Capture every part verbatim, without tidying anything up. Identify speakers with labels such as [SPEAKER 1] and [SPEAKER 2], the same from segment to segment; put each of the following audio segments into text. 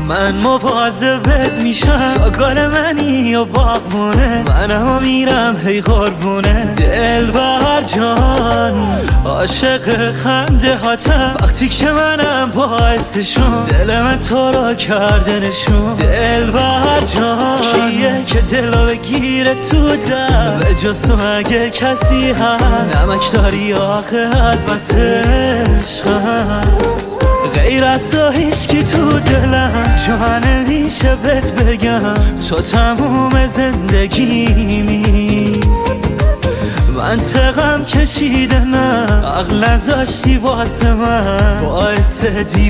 [SPEAKER 1] من مواظبت میشم تا گل منی یا باغبونه، منم میرم هی قربونه دلبر جان، عاشق خنده هاتم وقتی که منم باعثشون، دل من تو را کرده نشون. دلبر جان کیه که دلو بگیره تو دم، به جز تو اگه کسی هست نمک داری آخه از بس عشقم، غیر از تو هیچکی تو دلم جا نمیشه بهت بگم، تو تموم زندگیمی. منطقم کشیده نه عقل نذاشتی واسه من، باعث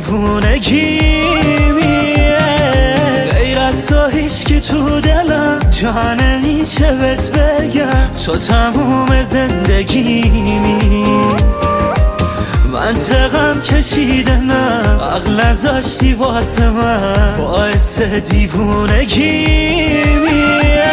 [SPEAKER 1] دیوونگیمی. غیر از تو هیچکی تو دلم جا نمیشه بهت بگم، تو تموم زندگیمی. منطقم کشیده نه عقل نذاشتی واسه من، باعث دیوونگیمی.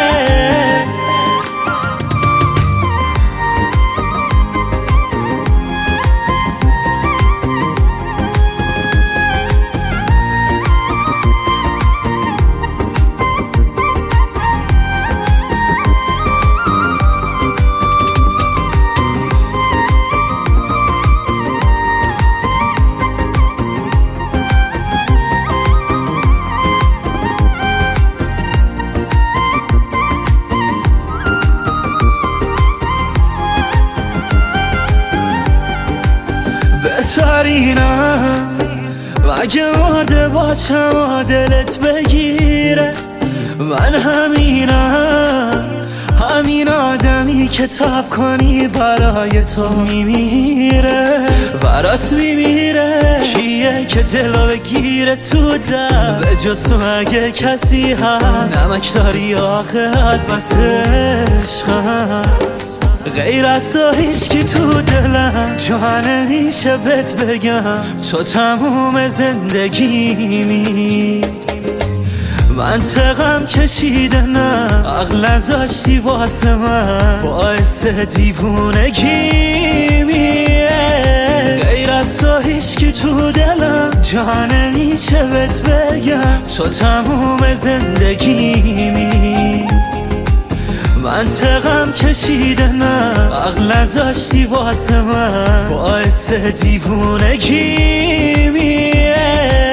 [SPEAKER 1] بهترینم مگه مرده باشم و دلت بگیره، من همینم، همین آدمی که تاب کنی برای تو میمیره، برات میمیره. کیه که دلو بگیره تو دم، به جز تو اگه کسی هست نمک داری آخه از بس عشقم، غیر از تو هیچکی تو دلم جا نمیشه بهت بگم، تو تموم زندگیمی. منطقم کشیده نه عقل نذاشتی واسه من، باعث دیوونگیمی. غیر از تو هیچکی تو دلم جا نمیشه بهت بگم، تو تموم زندگیمی. منطقم کشیده نه عقل نذاشتی واسه من، باعث دیوونگیمی.